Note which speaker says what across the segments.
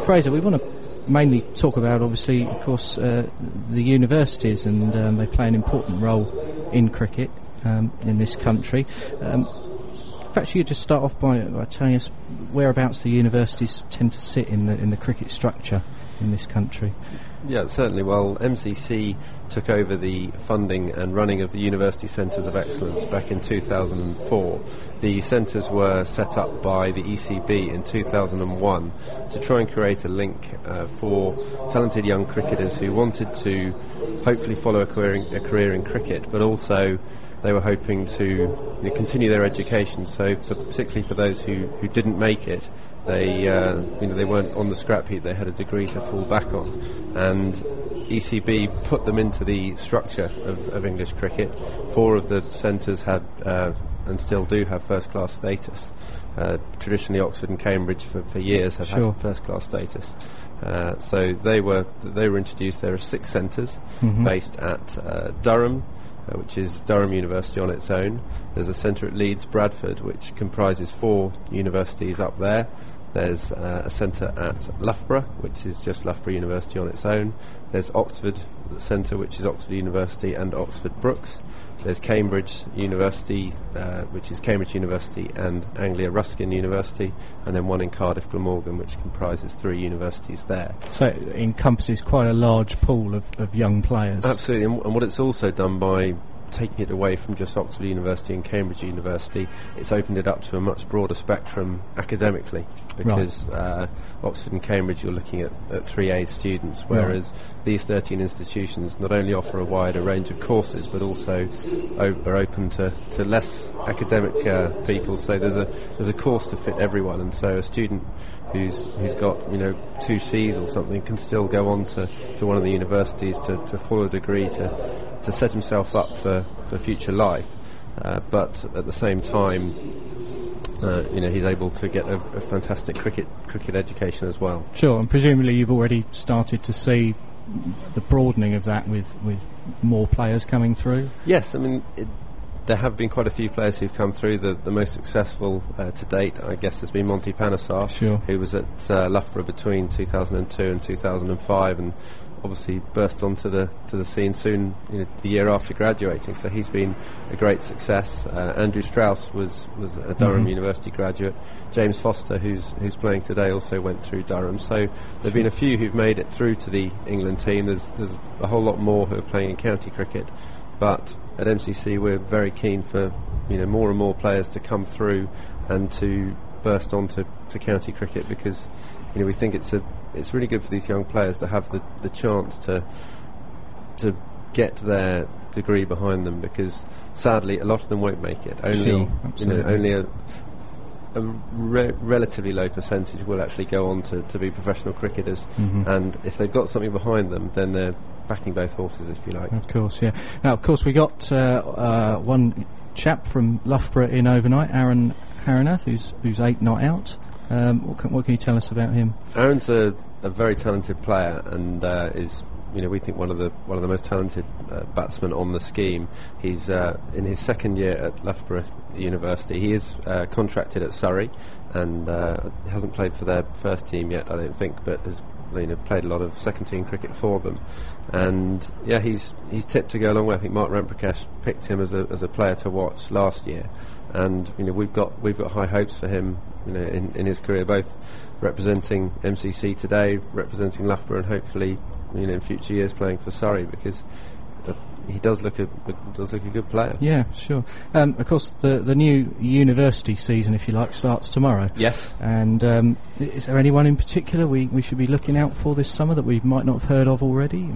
Speaker 1: Fraser, we want to mainly talk about, obviously, of course, the universities, and they play an important role in cricket in this country. Perhaps you could just start off by telling us whereabouts the universities tend to sit in the cricket structure in this country.
Speaker 2: Yeah, certainly. Well, MCC took over the funding and running of the University Centres of Excellence back in 2004. The centres were set up by the ECB in 2001 to try and create a link for talented young cricketers who wanted to hopefully follow a career in cricket, but also they were hoping to continue their education. So, particularly for those who didn't make it, they weren't on the scrap heap. They had a degree to fall back on, and ECB put them into the structure of English cricket. 4 of the centres had and still do have first-class status. Traditionally, Oxford and Cambridge for years have had first-class status. So they were introduced. There are 6 centres based at Durham, which is Durham University on its own. There's a centre at Leeds Bradford, which comprises 4 universities up there. There's a centre at Loughborough, which is just Loughborough University on its own. There's Oxford Centre, which is Oxford University and Oxford Brookes. There's Cambridge University, which is Cambridge University and Anglia Ruskin University, and then one in Cardiff Glamorgan, which comprises 3 universities there.
Speaker 1: So it encompasses quite a large pool of young players.
Speaker 2: Absolutely, and what it's also done by taking it away from just Oxford University and Cambridge University, it's opened it up to a much broader spectrum academically, because Oxford and Cambridge you're looking at 3A students, whereas these 13 institutions not only offer a wider range of courses but also are open to less academic people. So there's a course to fit everyone, and so a student who's got 2 Cs or something can still go on to one of the universities to follow a degree to set himself up for future life, but at the same time he's able to get a fantastic cricket education as well.
Speaker 1: Sure, and presumably you've already started to see the broadening of that with more players coming through.
Speaker 2: Yes, I mean there have been quite a few players who've come through. The most successful to date, I guess, has been Monty Panesar, who was at Loughborough between 2002 and 2005, and obviously burst onto the scene soon, the year after graduating. So he's been a great success. Andrew Strauss was a Durham University graduate. James Foster, who's playing today, also went through Durham. So there've been a few who've made it through to the England team. There's a whole lot more who are playing in county cricket, but at MCC we're very keen for more and more players to come through and to burst onto county cricket, because we think it's really good for these young players to have the chance to get their degree behind them, because sadly a lot of them won't make it. Only a relatively low percentage will actually go on to be professional cricketers, and if they've got something behind them, then they're backing both horses, if you like.
Speaker 1: Of course, yeah. Now, of course, we got one chap from Loughborough in overnight, Aaron Harranath, who's 8 not out. What can you tell us about him?
Speaker 2: Aaron's a very talented player, and is we think one of the most talented batsmen on the scheme. He's in his 2nd year at Loughborough University. He is contracted at Surrey, and hasn't played for their first team yet, I don't think, but has played a lot of second team cricket for them. And he's tipped to go a long way. I think Mark Ramprakash picked him as a player to watch last year, and we've got high hopes for him in his career, both representing MCC today, representing Loughborough, and hopefully in future years playing for Surrey, because he does look a good player.
Speaker 1: Yeah, sure. Of course, the new university season, if you like, starts tomorrow.
Speaker 2: Yes.
Speaker 1: And is there anyone in particular we should be looking out for this summer that we might not have heard of already?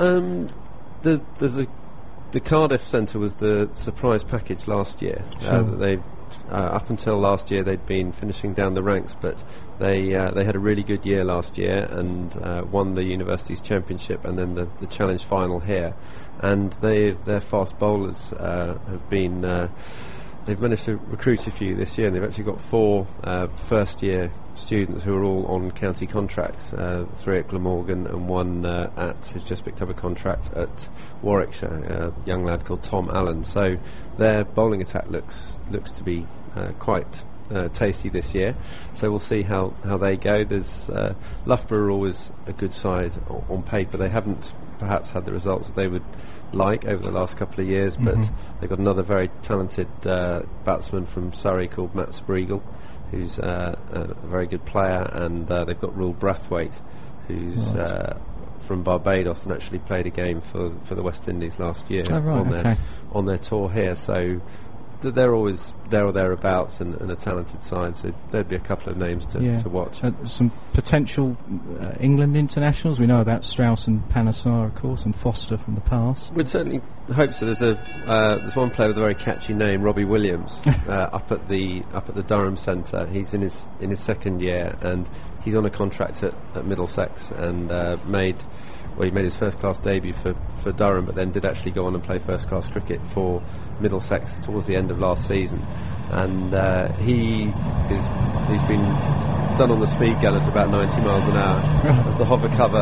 Speaker 2: The Cardiff Centre was the surprise package last year. They've up until last year they'd been finishing down the ranks, but they had a really good year last year and won the Universities Championship and then the Challenge Final here. And their fast bowlers have been they've managed to recruit a few this year, and they've actually got 4 first year students who are all on county contracts, 3 at Glamorgan and 1 who's just picked up a contract at Warwickshire, a young lad called Tom Allen. So their bowling attack looks to be quite tasty this year. So we'll see how they go. There's Loughborough are always a good side on paper. They haven't perhaps had the results that they would like over the last couple of years, but they've got another very talented batsman from Surrey called Matt Spreagle, who's a very good player, and they've got Rule Brathwaite, who's from Barbados and actually played a game for the West Indies last year on their tour here. So they're always there or thereabouts, and a talented side, so there'd be a couple of names to watch.
Speaker 1: Some potential England internationals. We know about Strauss and Panesar, of course, and Foster from the past.
Speaker 2: We'd certainly hope so. There's one player with a very catchy name, Robbie Williams, up at the Durham Centre. He's in his second year, and he's on a contract at Middlesex, and he made his first class debut for Durham, but then did actually go on and play first class cricket for Middlesex towards the end of last season. And he's been done on the speed gun at about 90 miles an hour as the hover cover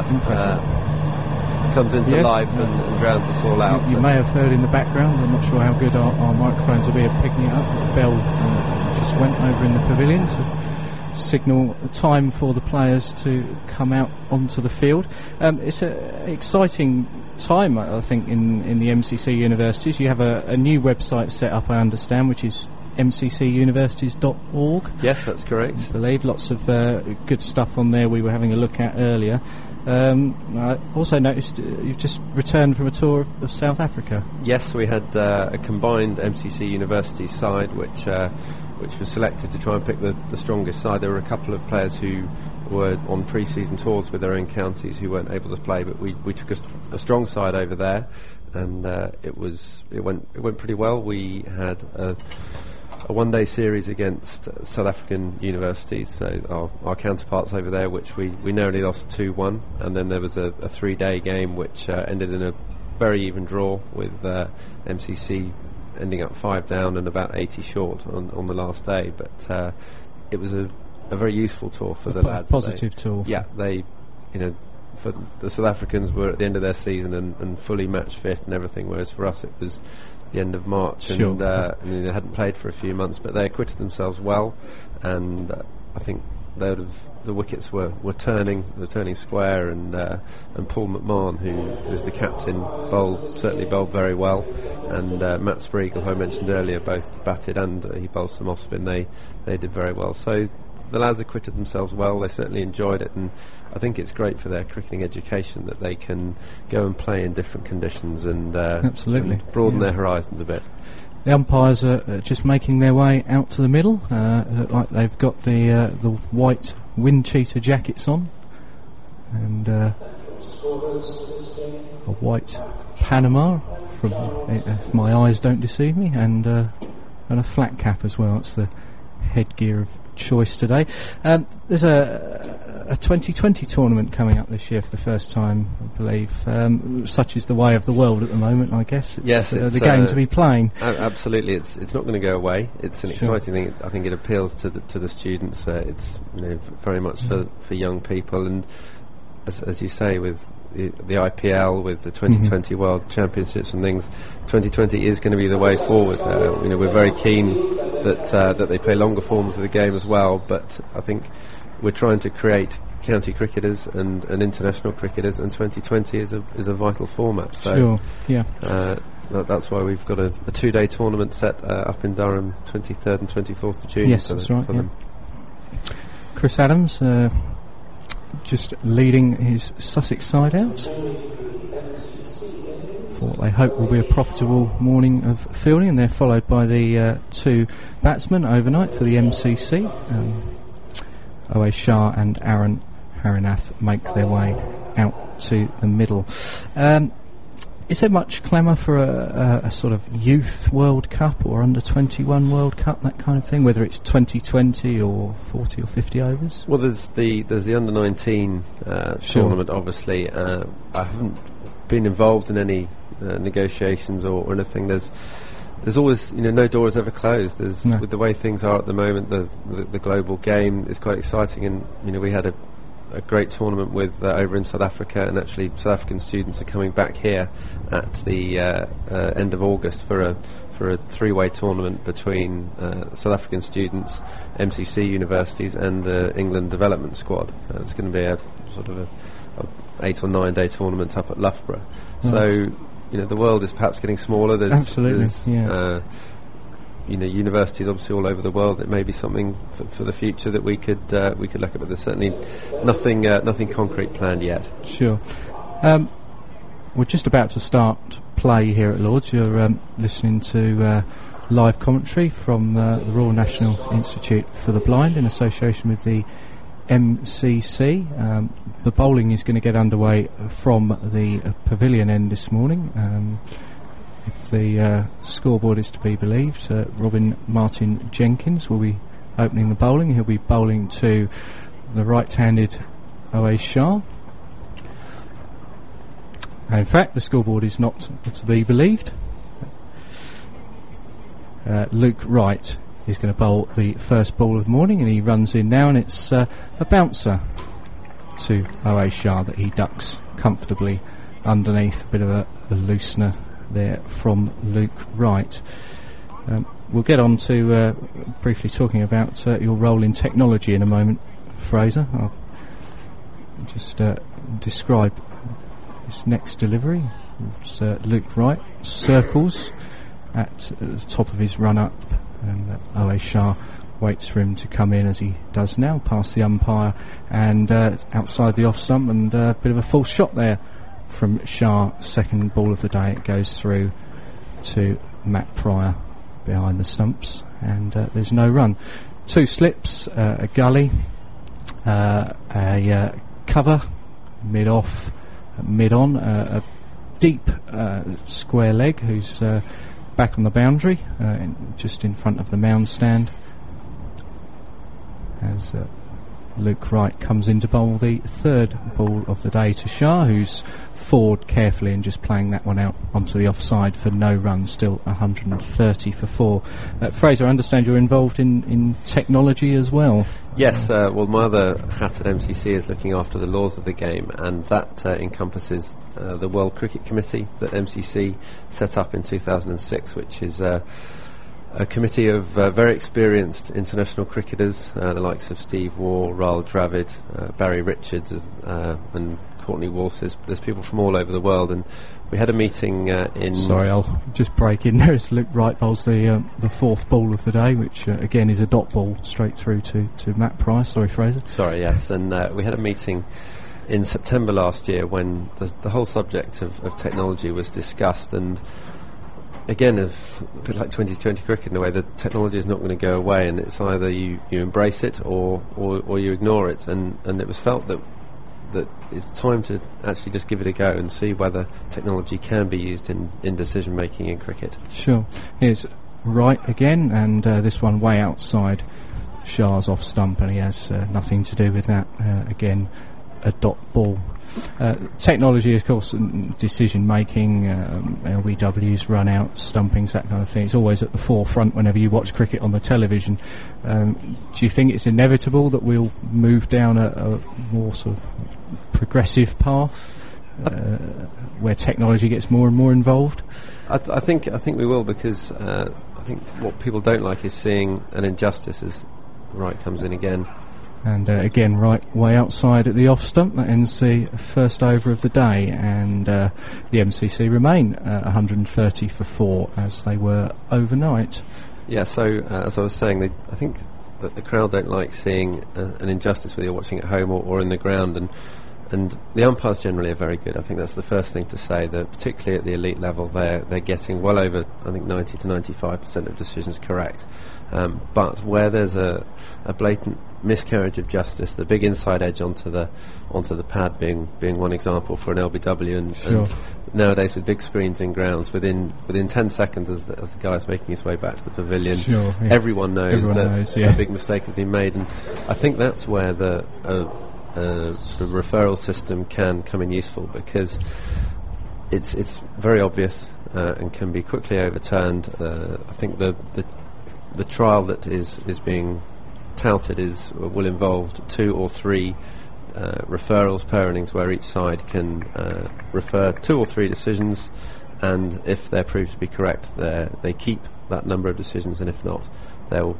Speaker 2: comes into life and drowns us all out.
Speaker 1: You may have heard in the background, I'm not sure how good our microphones will be at picking it up, the bell just went over in the pavilion to signal time for the players to come out onto the field. It's an exciting time, I think, in the MCC universities. You have a new website set up, I understand, which is mccuniversities.org.
Speaker 2: Yes, that's correct.
Speaker 1: I believe lots of good stuff on there we were having a look at earlier. I also noticed you've just returned from a tour of South Africa.
Speaker 2: Yes, we had a combined MCC University side which was selected to try and pick the strongest side. There were a couple of players who were on pre-season tours with their own counties who weren't able to play, but we took a strong side over there, and it went pretty well. We had a one-day series against South African universities, so our counterparts over there, which we narrowly lost 2-1, and then there was a 3-day game which ended in a very even draw, with MCC ending up 5 down and about 80 short on the last day. But it was a very useful tour for the lads.
Speaker 1: Positive tour.
Speaker 2: Yeah, for the South Africans were at the end of their season and fully match fit and everything, whereas for us it was the end of March, and they hadn't played for a few months, but they acquitted themselves well, and I think the wickets were turning square, and Paul McMahon, who was the captain, certainly bowled very well, and Matt Spreagle, who I mentioned earlier, both batted and he bowled some off spin. They did very well. So the lads acquitted themselves well. They certainly enjoyed it, and I think it's great for their cricketing education that they can go and play in different conditions and
Speaker 1: absolutely
Speaker 2: broaden their horizons a bit.
Speaker 1: The umpires are just making their way out to the middle. Look like they've got the white wind cheater jackets on, and a white Panama, if my eyes don't deceive me, and a flat cap as well. It's the headgear of choice today. There's a 2020 tournament coming up this year for the first time, I believe. Such is the way of the world at the moment, I guess. It's the game to be playing.
Speaker 2: Absolutely, it's not going to go away. It's an exciting thing. I think it appeals to the students. It's very much for young people, and as you say, with the IPL, with the 2020 World Championships and things, 2020 is going to be the way forward. We're very keen that they play longer forms of the game as well, but I think we're trying to create county cricketers and international cricketers, and 2020 is a vital format. So that's why we've got a 2-day tournament set up in Durham, 23rd and 24th of June.
Speaker 1: Yes, that's right. Chris Adams just leading his Sussex side out for what they hope will be a profitable morning of fielding, and they're followed by the 2 batsmen overnight for the MCC. Owe Shah and Aaron Harinath make their way out to the middle. Is there much clamour for a sort of youth World Cup or under 21 World Cup, that kind of thing, whether it's 2020 or 40 or 50 overs?
Speaker 2: Well, there's the under 19 tournament, obviously. I haven't been involved in any negotiations or anything. There's always, no door is ever closed. With the way things are at the moment, the global game is quite exciting, and we had a great tournament with over in South Africa, and actually South African students are coming back here at the end of August for a three-way tournament between South African students, MCC universities, and the England development squad. It's going to be a sort of a 8 or 9 day tournament up at Loughborough. Right. So the world is perhaps getting smaller.
Speaker 1: Absolutely.
Speaker 2: Universities obviously all over the world. It may be something for the future that we could look at, but there's certainly nothing concrete planned yet.
Speaker 1: Sure. We're just about to start play here at Lord's. You're listening to live commentary from the Royal National Institute for the Blind in association with the MCC. The bowling is going to get underway from the pavilion end this morning. If the scoreboard is to be believed, Robin Martin Jenkins will be opening the bowling. He'll be bowling to the right-handed Owais Shah. In fact, the scoreboard is not to be believed. Luke Wright is going to bowl the first ball of the morning, and he runs in now, and it's a bouncer to Owais Shah that he ducks comfortably underneath. A bit of a loosener there from Luke Wright. We'll get on to briefly talking about your role in technology in a moment, Fraser. I'll just describe his next delivery. It's Luke Wright circles at the top of his run up, and Owais Shah waits for him to come in, as he does now, past the umpire and outside the off stump, and a bit of a false shot there from Shah. Second ball of the day. It goes through to Matt Pryor behind the stumps, and there's no run. Two slips, a gully, a cover, mid off, mid on, a deep square leg who's back on the boundary, just in front of the mound stand, as Luke Wright comes in to bowl the third ball of the day to Shah, who's forward carefully and just playing that one out onto the offside for no run, still 130 for 4. Fraser, I understand you're involved in technology as well.
Speaker 2: Yes, well, my other hat at MCC is looking after the laws of the game, and that encompasses the World Cricket Committee that MCC set up in 2006, which is a committee of very experienced international cricketers, the likes of Steve Waugh, Rahul Dravid, Barry Richards, and Courtney Walsh. There's people from all over the world, and we had a meeting in...
Speaker 1: Sorry, I'll just break in there as Luke Wright bowls the fourth ball of the day, which again is a dot ball straight through to Matt Price. Sorry, Fraser.
Speaker 2: Sorry, yes, and we had a meeting in September last year when the whole subject of technology was discussed, and again, a bit like 2020 cricket in a way, the technology is not going to go away, and it's either you embrace it or you ignore it, and it was felt that it's time to actually just give it a go and see whether technology can be used in decision making in cricket.
Speaker 1: Sure. Here's Wright again, and this one way outside Shah's off stump, and he has nothing to do with that. Again, a dot ball. Technology, of course, decision making, LBWs, run out, stumpings, that kind of thing. It's always at the forefront whenever you watch cricket on the television. Do you think it's inevitable that we'll move down a more sort of progressive path where technology gets more and more involved?
Speaker 2: I think we will, because I think what people don't like is seeing an injustice as Wright comes in again.
Speaker 1: And again, right way outside at the off stump. That ends the first over of the day, and the MCC remain 130 for 4 as they were overnight.
Speaker 2: Yeah, so as I was saying, I think that the crowd don't like seeing an injustice, whether you're watching at home or in the ground, and the umpires generally are very good. I think that's the first thing to say, that particularly at the elite level they're getting well over, I think, 90 to 95% of decisions correct. But where there's a blatant miscarriage of justice, the big inside edge onto the pad being one example for an LBW, and nowadays with big screens in grounds, within 10 seconds as the guy's making his way back to the pavilion, everyone knows that a big mistake has been made, and I think that's where the sort of referral system can come in useful, because it's very obvious and can be quickly overturned. I think the trial that is being touted will involve 2 or 3 referrals per innings where each side can refer 2 or 3 decisions, and if they're proved to be correct, they keep that number of decisions, and if not, they will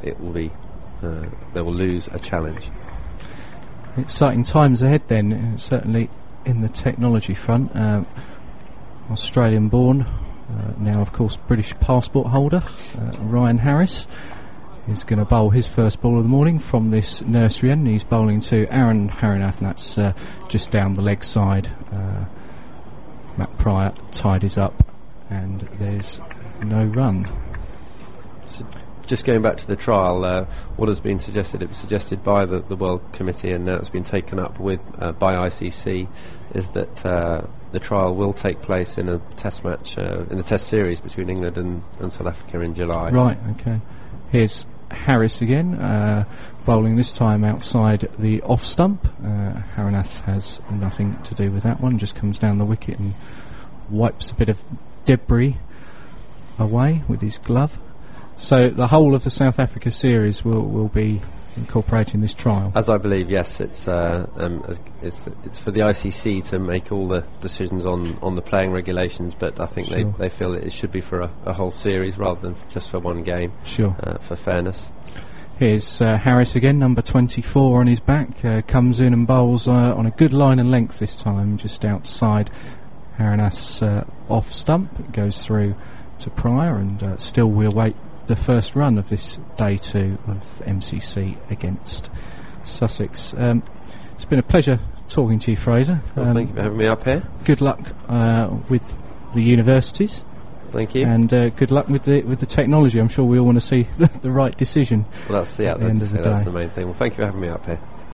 Speaker 2: lose a challenge.
Speaker 1: Exciting times ahead then, certainly in the technology front. Australian born, now of course British passport holder, Ryan Harris is going to bowl his first ball of the morning from this nursery end. He's bowling to Aaron Harinath, and that's just down the leg side. Matt Pryor tied his up, and there's no run.
Speaker 2: So just going back to the trial, what has been suggested, it was suggested by the World Committee, and now it's been taken up with by ICC, is that the trial will take place in a test match, in the test series between England and South Africa in July.
Speaker 1: Right, okay. Here's Harris again, bowling this time outside the off stump. Harinath has nothing to do with that one, just comes down the wicket and wipes a bit of debris away with his glove. So the whole of the South Africa series will be incorporating this trial.
Speaker 2: As I believe, yes, it's for the ICC to make all the decisions on the playing regulations, but I think
Speaker 1: Sure.
Speaker 2: they feel that it should be for a whole series rather than just for one game.
Speaker 1: Sure.
Speaker 2: For fairness.
Speaker 1: Here's Harris again, number 24 on his back, comes in and bowls on a good line and length this time, just outside Harinath's off stump. It goes through to Pryor, and still we'll wait the first run of this day 2 of MCC against Sussex. It's been a pleasure talking to you, Fraser.
Speaker 2: Well, thank you for having me up here.
Speaker 1: Good luck with the universities.
Speaker 2: Thank you.
Speaker 1: And good luck with the technology. I'm sure we all want to see the right decision.
Speaker 2: Well, that's the main thing. Well, thank you for having me up here.